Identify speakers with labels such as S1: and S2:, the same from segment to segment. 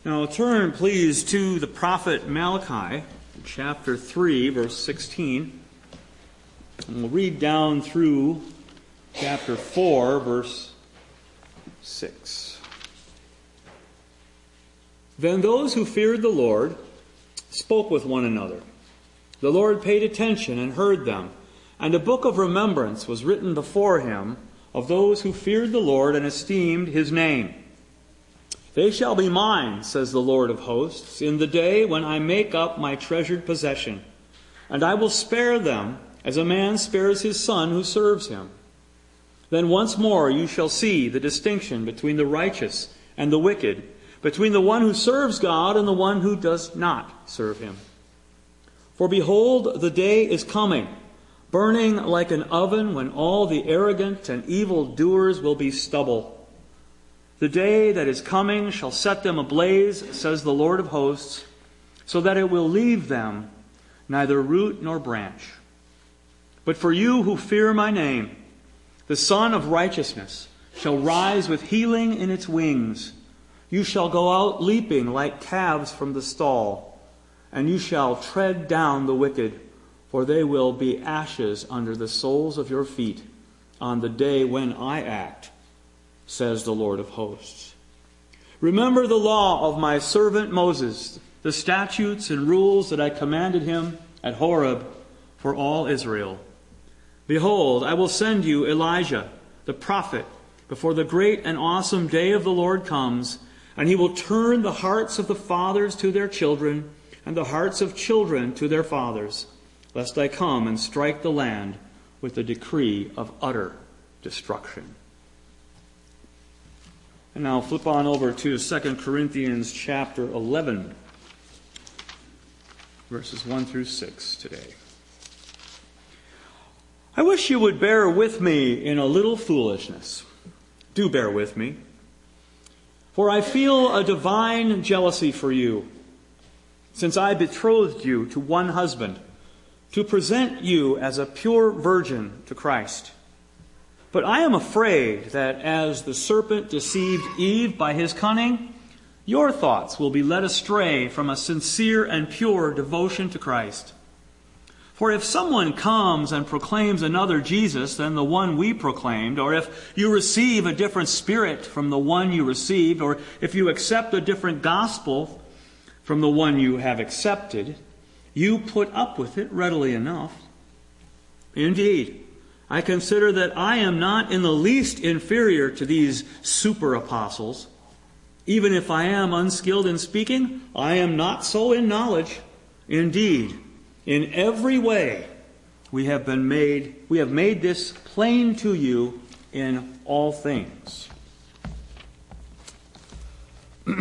S1: Now turn, please, to the prophet Malachi, chapter 3, verse 16. And we'll read down through chapter 4, verse 6. Then those who feared the Lord spoke with one another. The Lord paid attention and heard them, and a book of remembrance was written before him of those who feared the Lord and esteemed his name. They shall be mine, says the Lord of hosts, in the day when I make up my treasured possession, and I will spare them as a man spares his son who serves him. Then once more you shall see the distinction between the righteous and the wicked, between the one who serves God and the one who does not serve him. For behold, the day is coming, burning like an oven, when all the arrogant and evil doers will be stubble. The day that is coming shall set them ablaze, says the Lord of hosts, so that it will leave them neither root nor branch. But for you who fear my name, the Son of Righteousness shall rise with healing in its wings. You shall go out leaping like calves from the stall, and you shall tread down the wicked, for they will be ashes under the soles of your feet on the day when I act, says the Lord of hosts. Remember the law of my servant Moses, the statutes and rules that I commanded him at Horeb for all Israel. Behold, I will send you Elijah, the prophet, before the great and awesome day of the Lord comes, and he will turn the hearts of the fathers to their children, and the hearts of children to their fathers, lest I come and strike the land with a decree of utter destruction. And now flip on over to 2 Corinthians chapter 11, verses 1 through 6 today. I wish you would bear with me in a little foolishness. Do bear with me. For I feel a divine jealousy for you, since I betrothed you to one husband, to present you as a pure virgin to Christ. But I am afraid that as the serpent deceived Eve by his cunning, your thoughts will be led astray from a sincere and pure devotion to Christ. For if someone comes and proclaims another Jesus than the one we proclaimed, or if you receive a different spirit from the one you received, or if you accept a different gospel from the one you have accepted, you put up with it readily enough. Indeed, I consider that I am not in the least inferior to these super apostles. Even if I am unskilled in speaking, I am not so in knowledge. Indeed, in every way we have made this plain to you in all things. I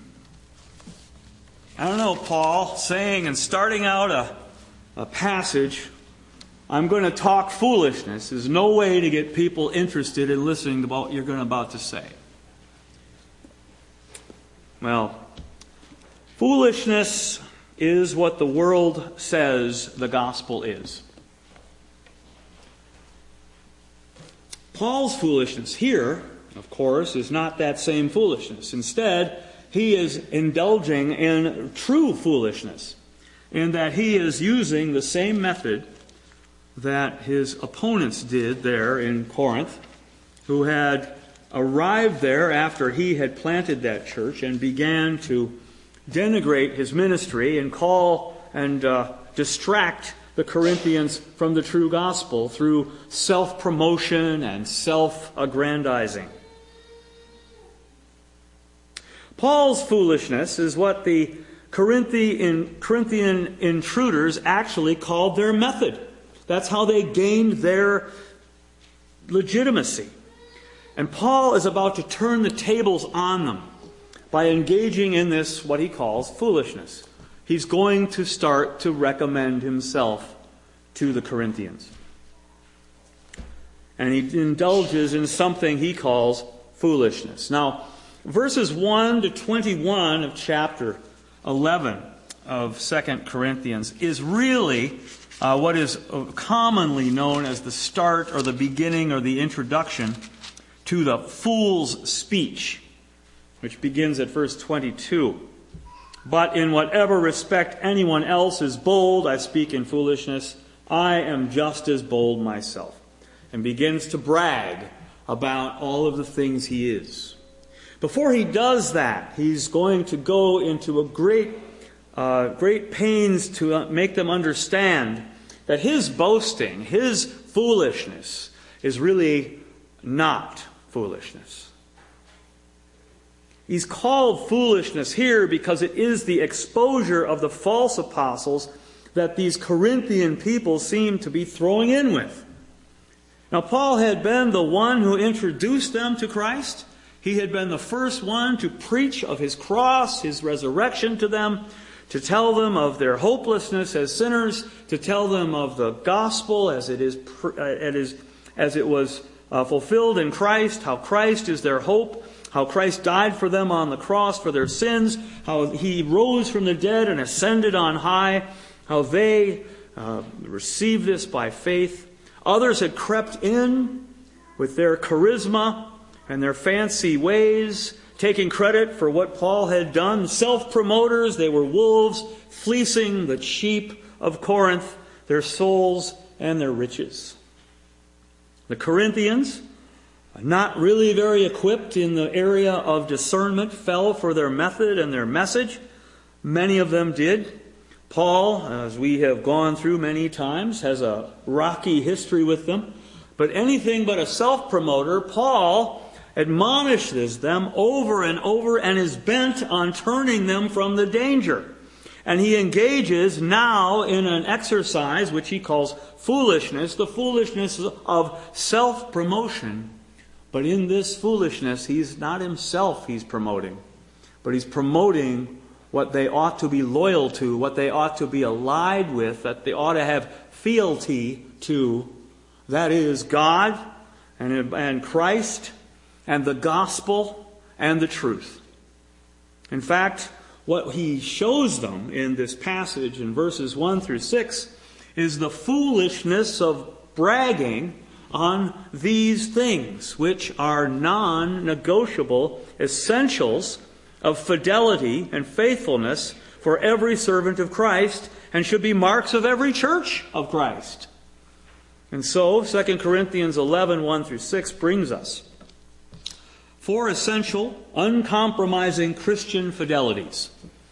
S1: don't know, Paul saying and starting out a passage, I'm going to talk foolishness, is no way to get people interested in listening to what you're about to say. Well, foolishness is what the world says the gospel is. Paul's foolishness here, of course, is not that same foolishness. Instead, he is indulging in true foolishness, in that he is using the same method that his opponents did there in Corinth, who had arrived there after he had planted that church and began to denigrate his ministry and call and distract the Corinthians from the true gospel through self-promotion and self-aggrandizing. Paul's foolishness is what the Corinthian intruders actually called their method. That's how they gained their legitimacy. And Paul is about to turn the tables on them by engaging in this, what he calls foolishness. He's going to start to recommend himself to the Corinthians. And he indulges in something he calls foolishness. Now, verses 1 to 21 of chapter 11 of 2 Corinthians is really what is commonly known as the start or the beginning or the introduction to the fool's speech, which begins at verse 22. But in whatever respect anyone else is bold, I speak in foolishness, I am just as bold myself. And begins to brag about all of the things he is. Before he does that, he's going to go into a great pains to make them understand that his boasting, his foolishness, is really not foolishness. He's called foolishness here because it is the exposure of the false apostles that these Corinthian people seem to be throwing in with. Now, Paul had been the one who introduced them to Christ. He had been the first one to preach of his cross, his resurrection to them, to tell them of their hopelessness as sinners, to tell them of the gospel as it was fulfilled in Christ, how Christ is their hope, how Christ died for them on the cross for their sins, how he rose from the dead and ascended on high, how they received this by faith. Others had crept in with their charisma and their fancy ways, taking credit for what Paul had done. Self-promoters, they were wolves, fleecing the sheep of Corinth, their souls and their riches. The Corinthians, not really very equipped in the area of discernment, fell for their method and their message. Many of them did. Paul, as we have gone through many times, has a rocky history with them. But anything but a self-promoter, Paul admonishes them over and over and is bent on turning them from the danger. And he engages now in an exercise which he calls foolishness, the foolishness of self-promotion. But in this foolishness, he's not himself he's promoting, but he's promoting what they ought to be loyal to, what they ought to be allied with, that they ought to have fealty to. That is God and Christ and the gospel and the truth. In fact, what he shows them in this passage in verses 1 through 6 is the foolishness of bragging on these things, which are non-negotiable essentials of fidelity and faithfulness for every servant of Christ, and should be marks of every church of Christ. And so, 2 Corinthians 11, 1 through 6 brings us 4 essential, uncompromising Christian fidelities.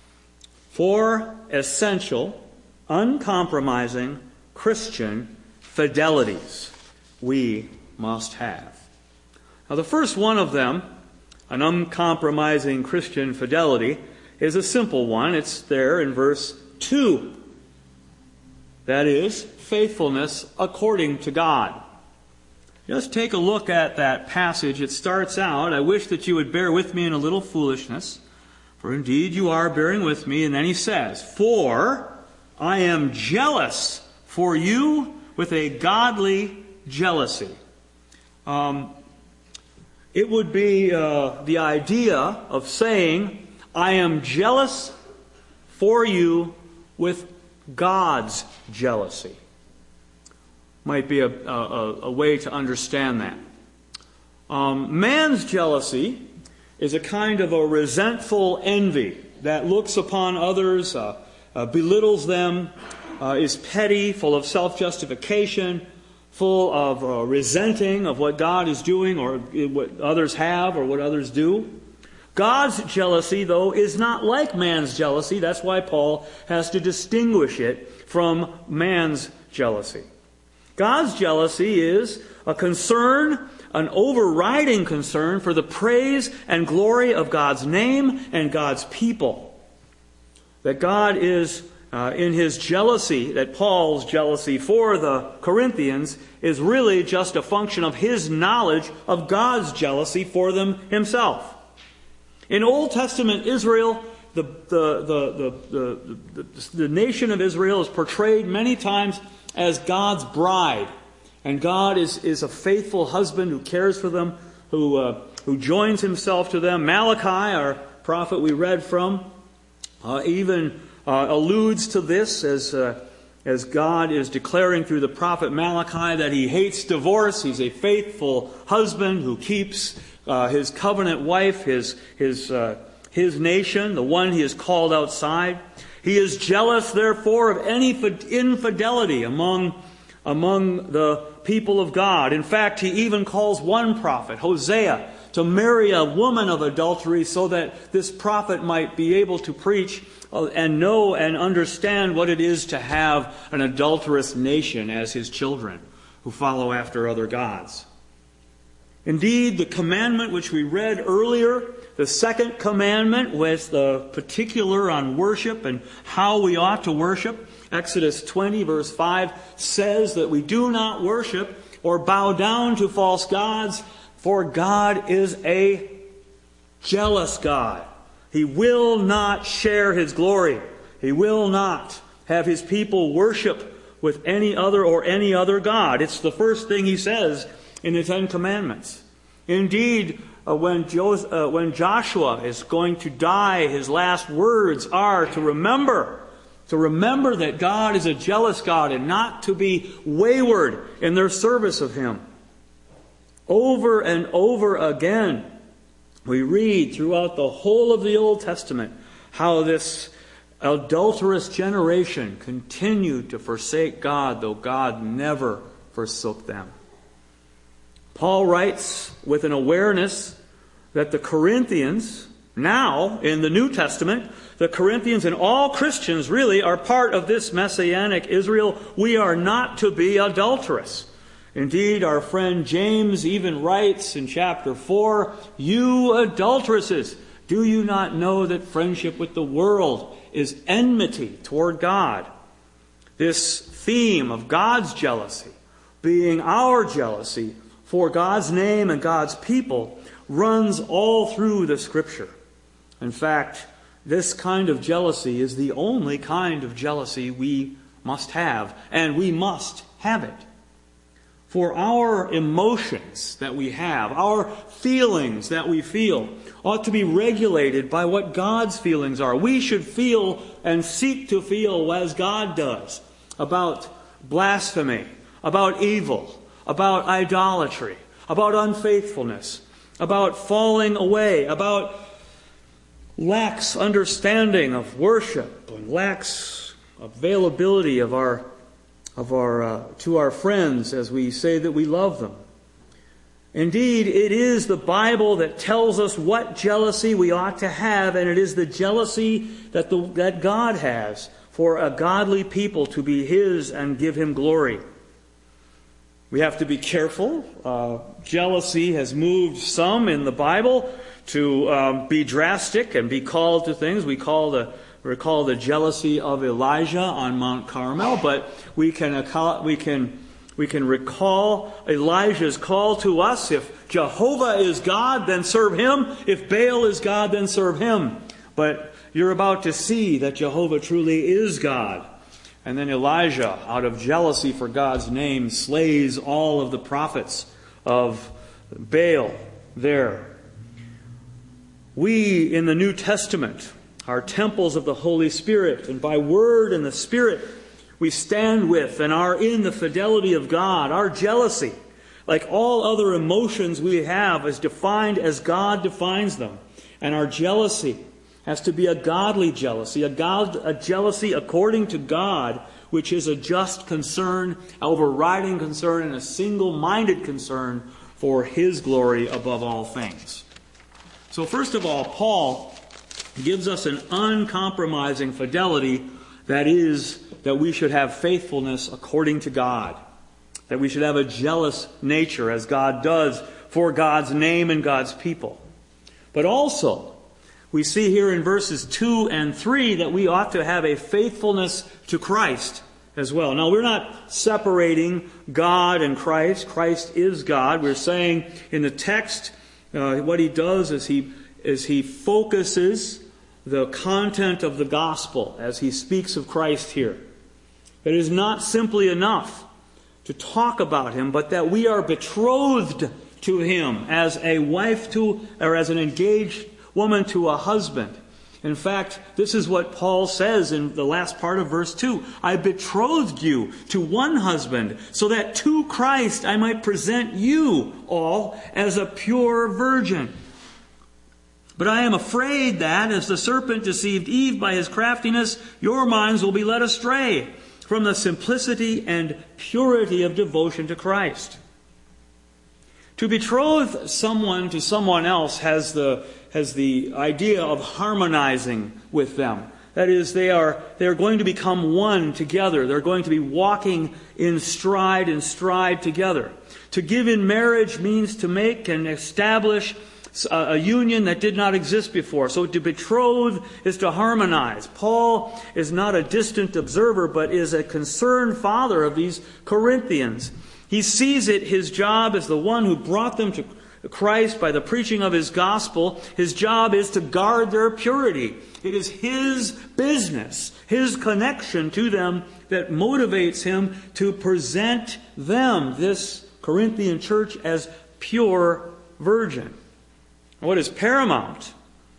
S1: 4 essential, uncompromising Christian fidelities we must have. Now, the first one of them, an uncompromising Christian fidelity, is a simple one. It's there in verse 2. That is, faithfulness according to God. Just take a look at that passage. It starts out, I wish that you would bear with me in a little foolishness, for indeed you are bearing with me. And then he says, for I am jealous for you with a godly jealousy. It would be the idea of saying, I am jealous for you with God's jealousy. Might be a way to understand that. Man's jealousy is a kind of a resentful envy that looks upon others, belittles them, is petty, full of self-justification, full of resenting of what God is doing or what others have or what others do. God's jealousy, though, is not like man's jealousy. That's why Paul has to distinguish it from man's jealousy. God's jealousy is a concern, an overriding concern for the praise and glory of God's name and God's people. That God is in his jealousy, that Paul's jealousy for the Corinthians is really just a function of his knowledge of God's jealousy for them himself. In Old Testament Israel, the nation of Israel is portrayed many times as God's bride. And God is a faithful husband who cares for them, who joins himself to them. Malachi, our prophet we read from, even alludes to this as God is declaring through the prophet Malachi that he hates divorce. He's a faithful husband who keeps his covenant wife, his his nation, the one he has called outside. He is jealous, therefore, of any infidelity among the people of God. In fact, he even calls one prophet, Hosea, to marry a woman of adultery so that this prophet might be able to preach and know and understand what it is to have an adulterous nation as his children who follow after other gods. Indeed, the commandment which we read earlier, the second commandment with the particular on worship and how we ought to worship, Exodus 20 verse 5 says that we do not worship or bow down to false gods, for God is a jealous God. He will not share his glory. He will not have his people worship with any other God. It's the first thing he says in the Ten Commandments. Indeed, when Joshua is going to die, his last words are to remember that God is a jealous God and not to be wayward in their service of him. Over and over again, we read throughout the whole of the Old Testament how this adulterous generation continued to forsake God, though God never forsook them. Paul writes with an awareness that the Corinthians, now in the New Testament, the Corinthians and all Christians really are part of this Messianic Israel. We are not to be adulterous. Indeed, our friend James even writes in chapter 4, "You adulteresses, do you not know that friendship with the world is enmity toward God?" This theme of God's jealousy being our jealousy for God's name and God's people runs all through the Scripture. In fact, this kind of jealousy is the only kind of jealousy we must have, and we must have it. For our emotions that we have, our feelings that we feel, ought to be regulated by what God's feelings are. We should feel and seek to feel as God does about blasphemy, about evil, about idolatry, about unfaithfulness, about falling away, about lax understanding of worship and lax availability to our friends as we say that we love them. Indeed, it is the Bible that tells us what jealousy we ought to have, and it is the jealousy that God has for a godly people to be His and give Him glory. We have to be careful. Jealousy has moved some in the Bible to be drastic and be called to things. We recall the jealousy of Elijah on Mount Carmel, but we can recall Elijah's call to us: if Jehovah is God, then serve Him. If Baal is God, then serve him. But you're about to see that Jehovah truly is God. And then Elijah, out of jealousy for God's name, slays all of the prophets of Baal there. We, in the New Testament, are temples of the Holy Spirit, and by word and the Spirit, we stand with and are in the fidelity of God. Our jealousy, like all other emotions we have, is defined as God defines them. And our jealousy has to be a godly jealousy, a jealousy according to God, which is a just concern, overriding concern, and a single-minded concern for His glory above all things. So first of all, Paul gives us an uncompromising fidelity, that is, that we should have faithfulness according to God, that we should have a jealous nature as God does for God's name and God's people. But also, we see here in verses 2 and 3 that we ought to have a faithfulness to Christ as well. Now, we're not separating God and Christ. Christ is God. We're saying in the text, what he does is he focuses the content of the gospel as he speaks of Christ here. It is not simply enough to talk about Him, but that we are betrothed to Him as a wife to, or as an engaged woman to a husband. In fact, this is what Paul says in the last part of verse 2. I betrothed you to one husband, so that to Christ I might present you all as a pure virgin. But I am afraid that, as the serpent deceived Eve by his craftiness, your minds will be led astray from the simplicity and purity of devotion to Christ. To betroth someone to someone else has the idea of harmonizing with them. That is, they are going to become one together. They're going to be walking in stride together. To give in marriage means to make and establish a union that did not exist before. So to betroth is to harmonize. Paul is not a distant observer, but is a concerned father of these Corinthians. He sees it his job as the one who brought them to Christ by the preaching of his gospel. His job is to guard their purity. It is his business, his connection to them, that motivates him to present them, this Corinthian church, as pure virgin. What is paramount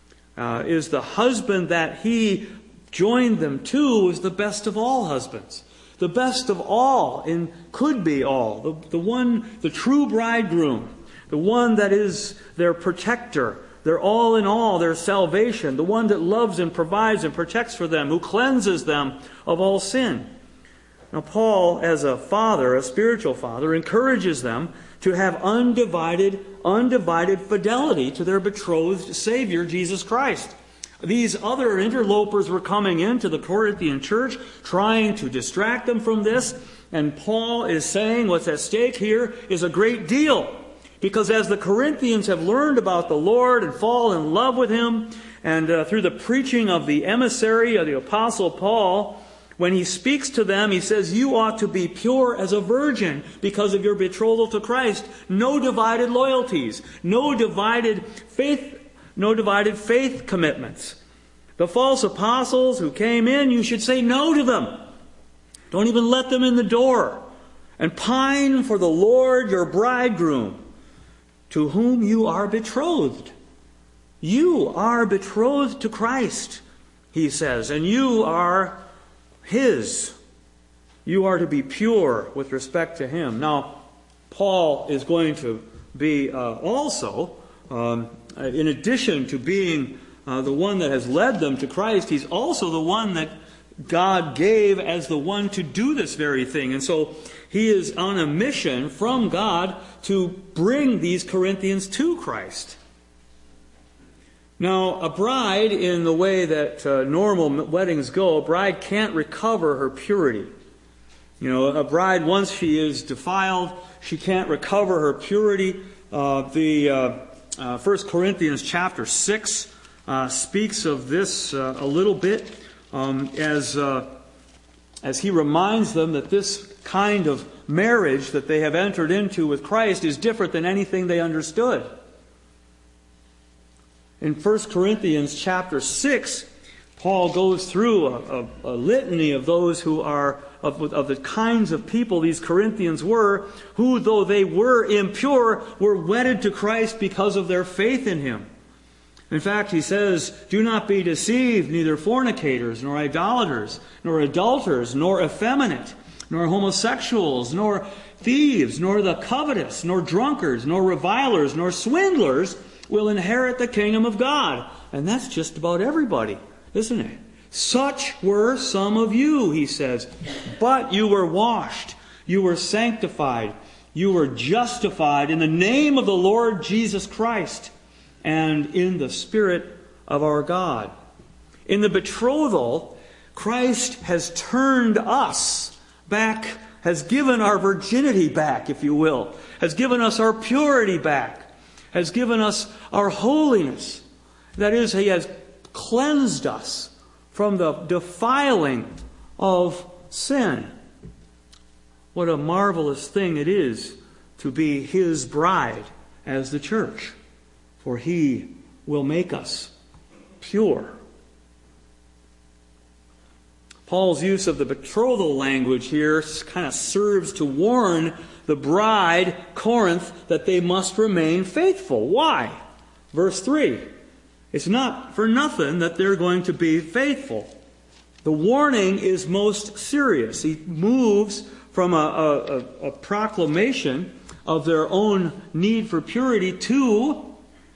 S1: is the husband that he joined them to is the best of all husbands. The best of all, and could be all. The true bridegroom. The one that is their protector. Their all in all, their salvation. The one that loves and provides and protects for them. Who cleanses them of all sin. Now Paul, as a father, a spiritual father, encourages them to have undivided fidelity to their betrothed Savior, Jesus Christ. These other interlopers were coming into the Corinthian church, trying to distract them from this. And Paul is saying what's at stake here is a great deal. Because as the Corinthians have learned about the Lord and fall in love with Him, and through the preaching of the emissary of the Apostle Paul, when he speaks to them, he says, you ought to be pure as a virgin because of your betrothal to Christ. No divided loyalties. No divided faith commitments. The false apostles who came in, you should say no to them. Don't even let them in the door. And pine for the Lord your bridegroom, to whom you are betrothed. You are betrothed to Christ, he says, and you are His. You are to be pure with respect to Him. Now, Paul is going to be also, in addition to being the one that has led them to Christ, he's also the one that God gave as the one to do this very thing. And so he is on a mission from God to bring these Corinthians to Christ. Now, a bride, in the way that normal weddings go, a bride can't recover her purity. You know, a bride, once she is defiled, she can't recover her purity. 1 Corinthians chapter 6 speaks of this a little bit as he reminds them that this kind of marriage that they have entered into with Christ is different than anything they understood. In 1 Corinthians chapter 6, Paul goes through a litany of those who are, of the kinds of people these Corinthians were, who, though they were impure, were wedded to Christ because of their faith in Him. In fact, he says, do not be deceived, neither fornicators, nor idolaters, nor adulterers, nor effeminate, nor homosexuals, nor thieves, nor the covetous, nor drunkards, nor revilers, nor swindlers will inherit the kingdom of God. And that's just about everybody, isn't it? Such were some of you, he says. But you were washed, you were sanctified, you were justified in the name of the Lord Jesus Christ and in the Spirit of our God. In the betrothal, Christ has turned us back, has given our virginity back, if you will, has given us our purity back, has given us our holiness. That is, He has cleansed us from the defiling of sin. What a marvelous thing it is to be His bride as the church. For He will make us pure. Paul's use of the betrothal language here kind of serves to warn the bride, Corinth, that they must remain faithful. Why? Verse 3. It's not for nothing that they're going to be faithful. The warning is most serious. He moves from a proclamation of their own need for purity to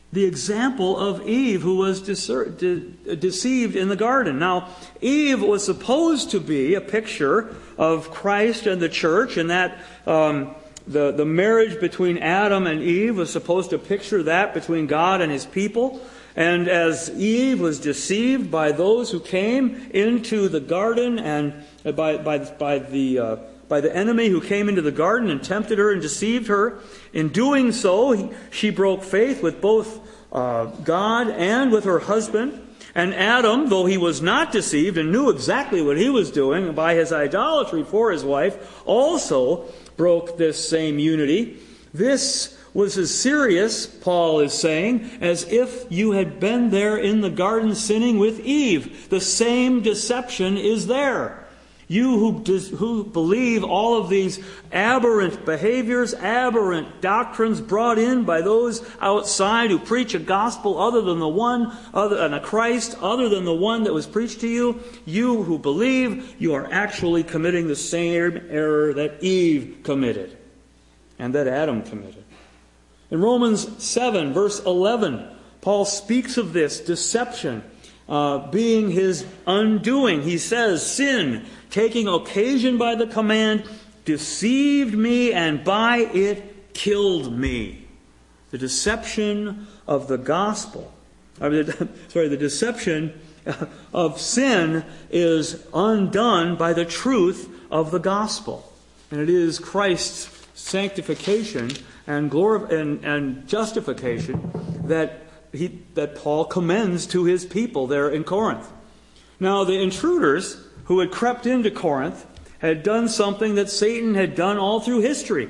S1: the example of Eve, who was deceived in the garden. Now, Eve was supposed to be a picture of Christ and the church, and that the marriage between Adam and Eve was supposed to picture that between God and His people. And as Eve was deceived by those who came into the garden, and by the enemy who came into the garden and tempted her and deceived her, in doing so, she broke faith with both God and with her husband. And Adam, though he was not deceived and knew exactly what he was doing by his idolatry for his wife, also broke this same unity. This was as serious, Paul is saying, as if you had been there in the garden sinning with Eve. The same deception is there. You who believe all of these aberrant behaviors, aberrant doctrines brought in by those outside who preach a gospel other than the one, and a Christ other than the one that was preached to you, you who believe, you are actually committing the same error that Eve committed and that Adam committed. In Romans 7, verse 11, Paul speaks of this deception being his undoing. He says, sin, taking occasion by the command, deceived me and by it killed me. The deception of the gospel, the deception of sin is undone by the truth of the gospel. And it is Christ's sanctification and justification that Paul commends to his people there in Corinth. Now, the intruders who had crept into Corinth had done something that Satan had done all through history.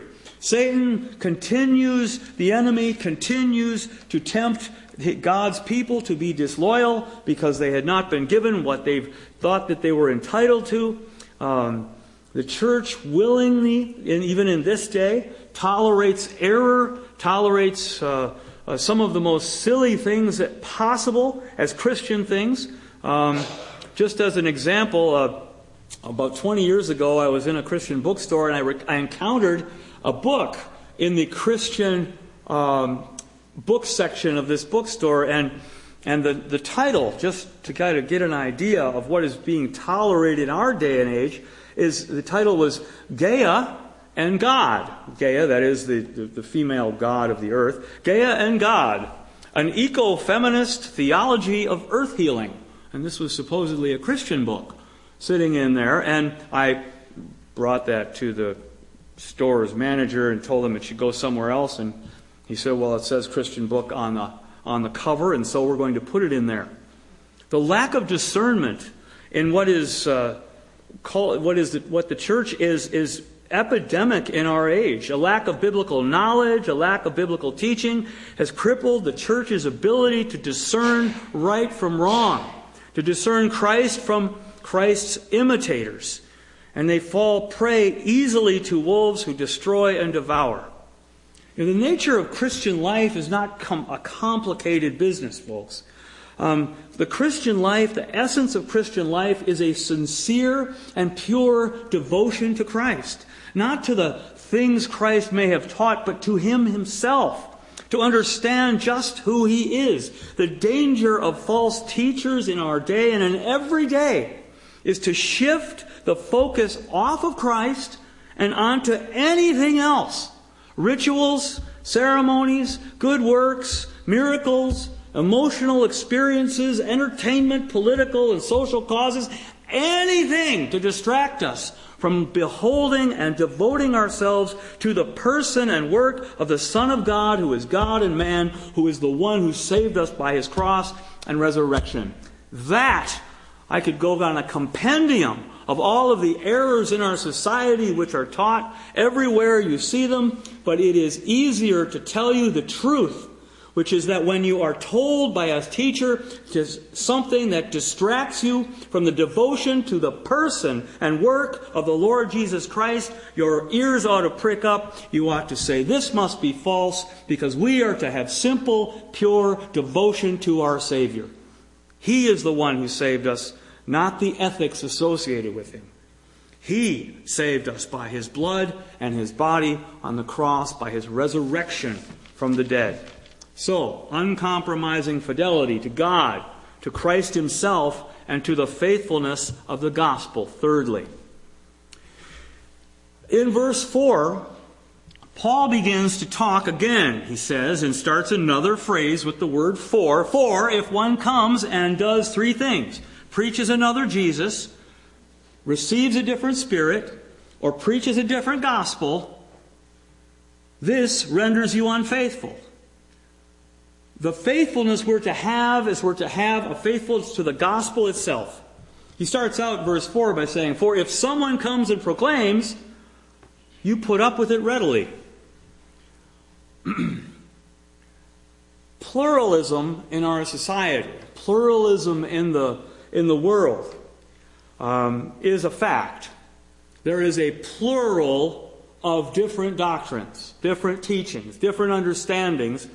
S1: The enemy continues to tempt God's people to be disloyal because they had not been given what they thought that they were entitled to. The church willingly, even in this day, tolerates error, tolerates some of the most silly things that possible as Christian things. Just as an example, about 20 years ago, I was in a Christian bookstore and I encountered a book in the Christian book section of this bookstore, and the title, just to kind of get an idea of what is being tolerated in our day and age, the title was Gaia and God. Gaia, that is the female god of the earth. Gaia and God, an eco-feminist theology of earth healing. And this was supposedly a Christian book sitting in there. And I brought that to the store's manager and told him it should go somewhere else. And he said, well, it says Christian book on the cover, and so we're going to put it in there. The lack of discernment in what the church is epidemic in our age. A lack of biblical knowledge, a lack of biblical teaching has crippled the church's ability to discern right from wrong, to discern Christ from Christ's imitators. And they fall prey easily to wolves who destroy and devour. The nature of Christian life is not a complicated business, folks. The Christian life, the essence of Christian life, is a sincere and pure devotion to Christ. Not to the things Christ may have taught, but to Him Himself. To understand just who He is. The danger of false teachers in our day and in every day is to shift the focus off of Christ and onto anything else. Rituals, ceremonies, good works, miracles, emotional experiences, entertainment, political and social causes, anything to distract us from beholding and devoting ourselves to the person and work of the Son of God, who is God and man, who is the one who saved us by His cross and resurrection. That, I could go on a compendium of all of the errors in our society which are taught everywhere you see them, but it is easier to tell you the truth, which is that when you are told by a teacher something that distracts you from the devotion to the person and work of the Lord Jesus Christ, your ears ought to prick up. You ought to say, this must be false, because we are to have simple, pure devotion to our Savior. He is the one who saved us, not the ethics associated with Him. He saved us by His blood and His body on the cross, by His resurrection from the dead. So, uncompromising fidelity to God, to Christ Himself, and to the faithfulness of the gospel. Thirdly, in verse 4, Paul begins to talk again, he says, and starts another phrase with the word for. For, if one comes and does three things: preaches another Jesus, receives a different Spirit, or preaches a different gospel, this renders you unfaithful. The faithfulness we're to have is we're to have a faithfulness to the gospel itself. He starts out verse 4 by saying, for if someone comes and proclaims, you put up with it readily. Pluralism in our society, pluralism in the world, is a fact. There is a plural of different doctrines, different teachings, different understandings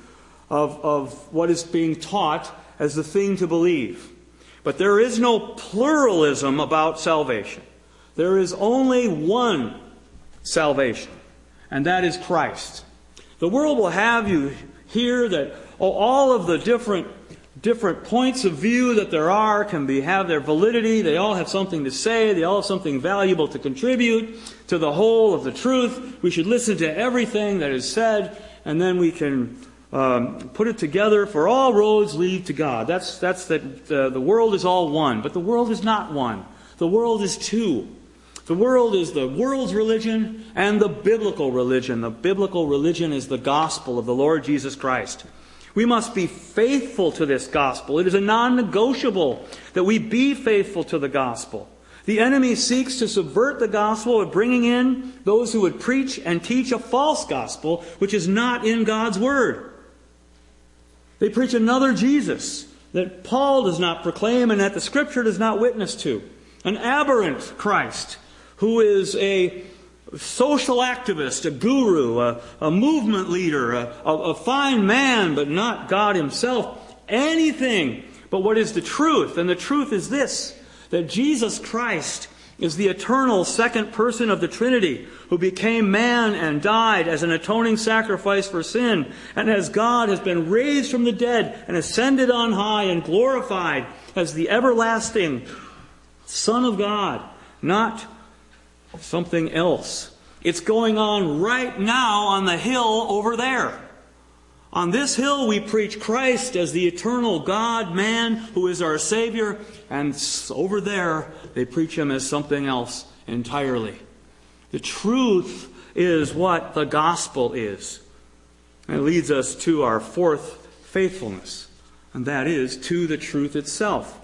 S1: of what is being taught as the thing to believe. But there is no pluralism about salvation. There is only one salvation, and that is Christ. The world will have you hear that all of the different points of view that there are have their validity. They all have something to say. They all have something valuable to contribute to the whole of the truth. We should listen to everything that is said, and then we can put it together, for all roads lead to God. That's the world is all one, but the world is not one. The world is two. The world is the world's religion and the biblical religion. The biblical religion is the gospel of the Lord Jesus Christ. We must be faithful to this gospel. It is a non-negotiable that we be faithful to the gospel. The enemy seeks to subvert the gospel by bringing in those who would preach and teach a false gospel, which is not in God's word. They preach another Jesus that Paul does not proclaim and that the Scripture does not witness to. An aberrant Christ who is a social activist, a guru, a movement leader, a fine man, but not God Himself. Anything but what is the truth. And the truth is this, that Jesus Christ is the eternal second person of the Trinity, who became man and died as an atoning sacrifice for sin, and as God has been raised from the dead and ascended on high and glorified as the everlasting Son of God, not something else. It's going on right now on the hill over there. On this hill we preach Christ as the eternal God-man who is our Savior, and over there they preach Him as something else entirely. The truth is what the gospel is. And it leads us to our fourth faithfulness, and that is to the truth itself.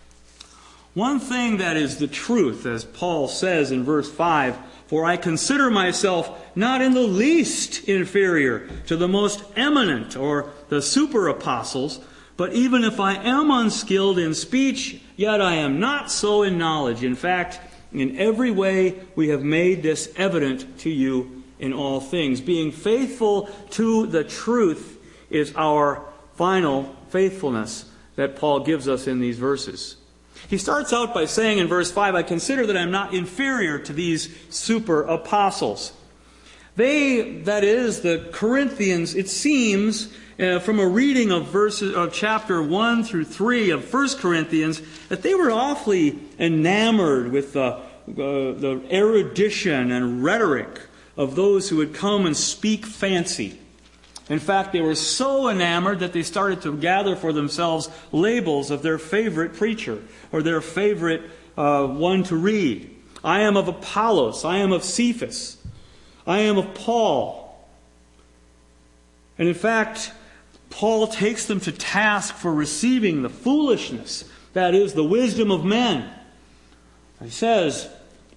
S1: One thing that is the truth, as Paul says in verse 5, for I consider myself not in the least inferior to the most eminent or the super apostles, but even if I am unskilled in speech, yet I am not so in knowledge. In fact, in every way we have made this evident to you in all things. Being faithful to the truth is our final faithfulness that Paul gives us in these verses. He starts out by saying in verse 5, I consider that I am not inferior to these super apostles. They, that is, the Corinthians, it seems, from a reading of chapter 1 through 3 of 1 Corinthians, that they were awfully enamored with the erudition and rhetoric of those who would come and speak fancy. In fact, they were so enamored that they started to gather for themselves labels of their favorite preacher or their favorite one to read. I am of Apollos. I am of Cephas. I am of Paul. And in fact, Paul takes them to task for receiving the foolishness, that is, the wisdom of men. He says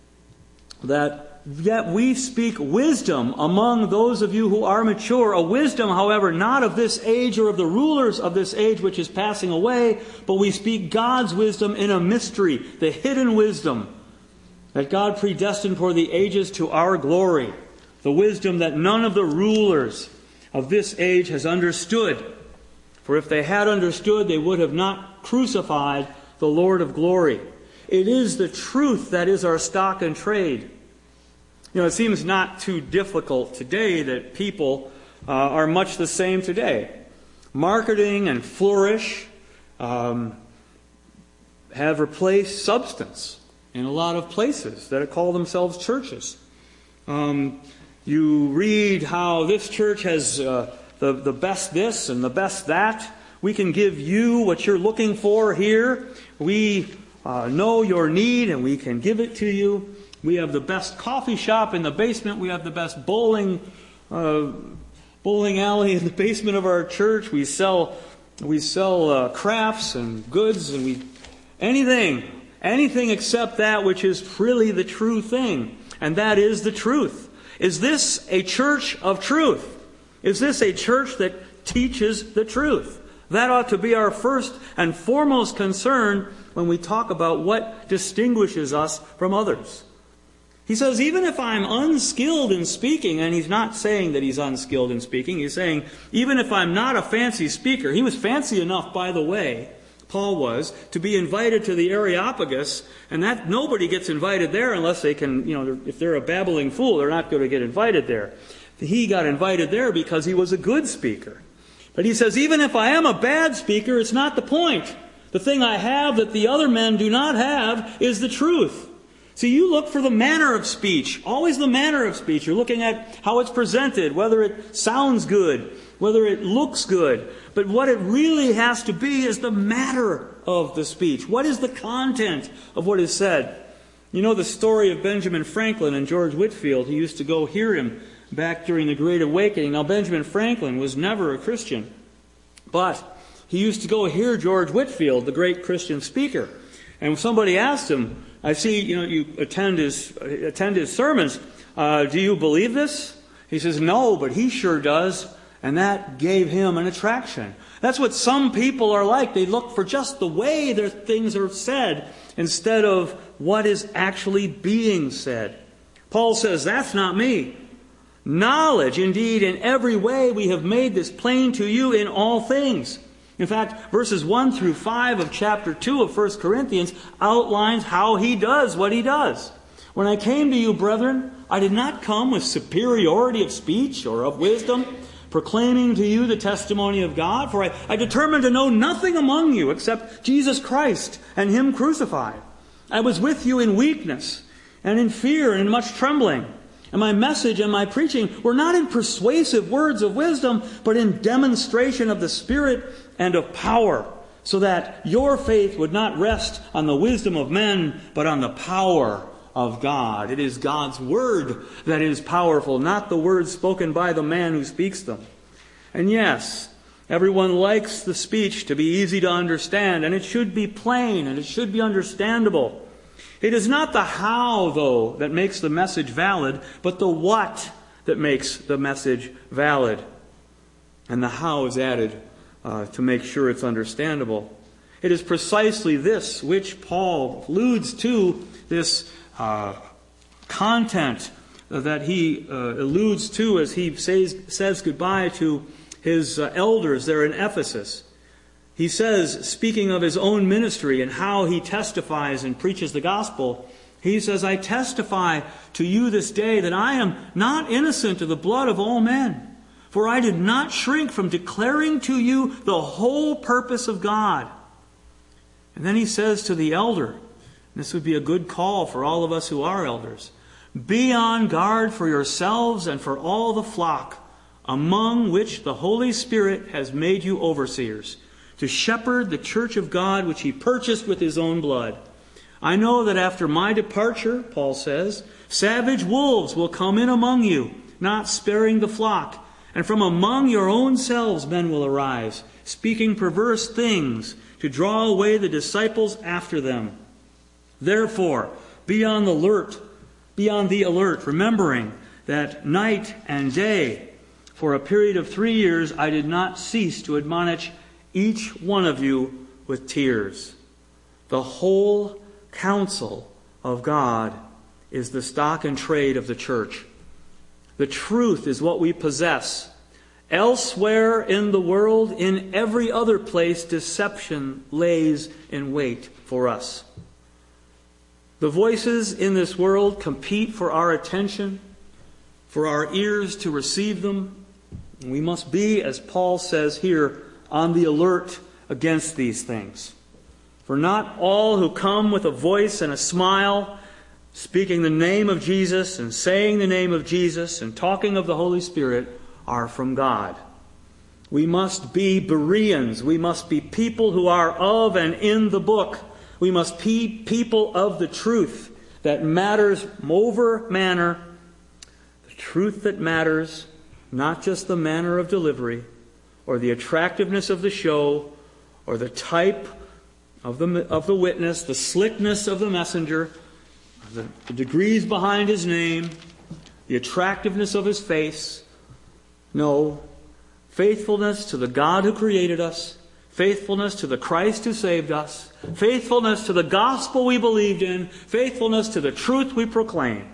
S1: that yet we speak wisdom among those of you who are mature, a wisdom, however, not of this age or of the rulers of this age which is passing away, but we speak God's wisdom in a mystery, the hidden wisdom that God predestined for the ages to our glory, the wisdom that none of the rulers of this age has understood. For if they had understood, they would have not crucified the Lord of glory. It is the truth that is our stock and trade. It seems not too difficult today that people are much the same today. marketing and flourish have replaced substance in a lot of places that call themselves churches. You read how this church has the best this and the best that. We can give you what you're looking for here. We know your need and we can give it to you. We have the best coffee shop in the basement. We have the best bowling alley in the basement of our church. We sell crafts and goods and anything except that which is really the true thing, and that is the truth. Is this a church of truth? Is this a church that teaches the truth? That ought to be our first and foremost concern when we talk about what distinguishes us from others. He says, even if I'm unskilled in speaking, and he's not saying that he's unskilled in speaking, he's saying, even if I'm not a fancy speaker, he was fancy enough, by the way, Paul was, to be invited to the Areopagus, and that nobody gets invited there unless they can, if they're a babbling fool, they're not going to get invited there. He got invited there because he was a good speaker. But he says, even if I am a bad speaker, it's not the point. The thing I have that the other men do not have is the truth. See, you look for the manner of speech, always the manner of speech. You're looking at how it's presented, whether it sounds good, whether it looks good. But what it really has to be is the matter of the speech. What is the content of what is said? You know the story of Benjamin Franklin and George Whitefield. He used to go hear him back during the Great Awakening. Now, Benjamin Franklin was never a Christian, but he used to go hear George Whitefield, the great Christian speaker. And somebody asked him, I see, you attend his sermons. Do you believe this? He says, no, but he sure does. And that gave him an attraction. That's what some people are like. They look for just the way their things are said instead of what is actually being said. Paul says, that's not me. Knowledge, indeed, in every way we have made this plain to you in all things. In fact, verses 1 through 5 of chapter 2 of 1 Corinthians outlines how he does what he does. When I came to you, brethren, I did not come with superiority of speech or of wisdom, proclaiming to you the testimony of God, for I determined to know nothing among you except Jesus Christ and Him crucified. I was with you in weakness and in fear and in much trembling. And my message and my preaching were not in persuasive words of wisdom, but in demonstration of the Spirit and of power, so that your faith would not rest on the wisdom of men, but on the power of God. It is God's Word that is powerful, not the words spoken by the man who speaks them. And yes, everyone likes the speech to be easy to understand, and it should be plain, and it should be understandable. It is not the how, though, that makes the message valid, but the what that makes the message valid. And the how is added to make sure it's understandable. It is precisely this which Paul alludes to, this content that he alludes to as he says goodbye to his elders there in Ephesus. He says, speaking of his own ministry and how he testifies and preaches the gospel, he says, I testify to you this day that I am not innocent of the blood of all men. For I did not shrink from declaring to you the whole purpose of God. And then he says to the elder, this would be a good call for all of us who are elders, be on guard for yourselves and for all the flock, among which the Holy Spirit has made you overseers, to shepherd the church of God which He purchased with His own blood. I know that after my departure, Paul says, savage wolves will come in among you, not sparing the flock. And from among your own selves men will arise, speaking perverse things to draw away the disciples after them. Therefore, be on the alert, remembering that night and day, for a period of 3 years, I did not cease to admonish each one of you with tears. The whole counsel of God is the stock and trade of the church. The truth is what we possess. Elsewhere in the world, in every other place, deception lays in wait for us. The voices in this world compete for our attention, for our ears to receive them. We must be, as Paul says here, on the alert against these things. For not all who come with a voice and a smile, speaking the name of Jesus and saying the name of Jesus and talking of the Holy Spirit, are from God. We must be Bereans. We must be people who are of and in the book. We must be people of the truth that matters over manner. The truth that matters, not just the manner of delivery, or the attractiveness of the show, or the type of the witness, the slickness of the messenger, the degrees behind his name, the attractiveness of his face. No, faithfulness to the God who created us, faithfulness to the Christ who saved us, faithfulness to the gospel we believed in, faithfulness to the truth we proclaim.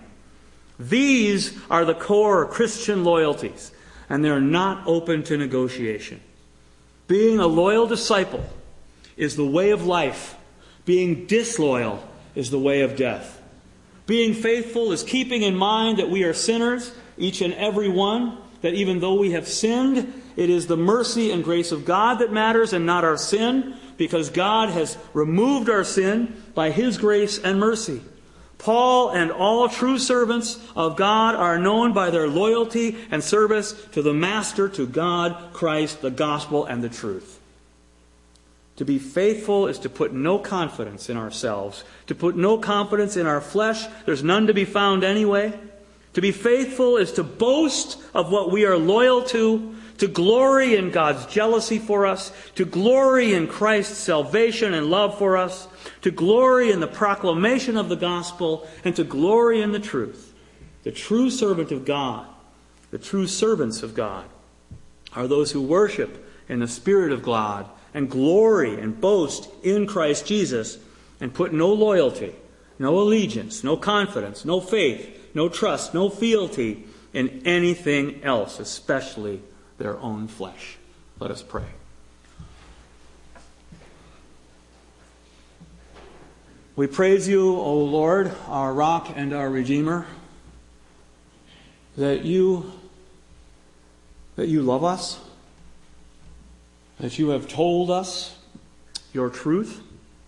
S1: These are the core Christian loyalties, and they're not open to negotiation. Being a loyal disciple is the way of life. Being disloyal is the way of death. Being faithful is keeping in mind that we are sinners, each and every one, that even though we have sinned, it is the mercy and grace of God that matters and not our sin, because God has removed our sin by His grace and mercy. Paul and all true servants of God are known by their loyalty and service to the Master, to God, Christ, the gospel, and the truth. To be faithful is to put no confidence in ourselves, to put no confidence in our flesh. There's none to be found anyway. To be faithful is to boast of what we are loyal to glory in God's jealousy for us, to glory in Christ's salvation and love for us, to glory in the proclamation of the gospel, and to glory in the truth. The true servant of God, the true servants of God, are those who worship in the Spirit of God and glory and boast in Christ Jesus and put no loyalty, no allegiance, no confidence, no faith, no trust, no fealty in anything else, especially their own flesh. Let us pray. We praise you, O Lord, our rock and our Redeemer, that you love us, that you have told us your truth,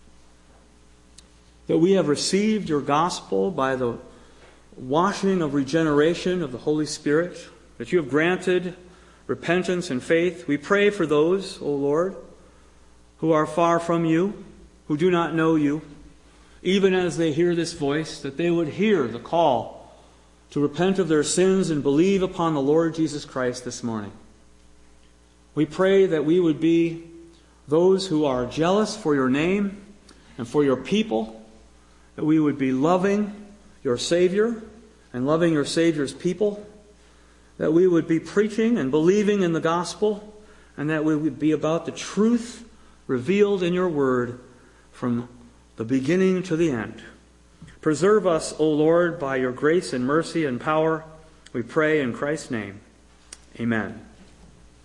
S1: that we have received your gospel by the washing of regeneration of the Holy Spirit, that you have granted repentance and faith. We pray for those, O Lord, who are far from you, who do not know you, even as they hear this voice, that they would hear the call to repent of their sins and believe upon the Lord Jesus Christ this morning. We pray that we would be those who are jealous for your name and for your people, that we would be loving your Savior and loving your Savior's people, that we would be preaching and believing in the gospel, and that we would be about the truth revealed in your word from the beginning to the end. Preserve us, O Lord, by your grace and mercy and power, we pray in Christ's name. Amen.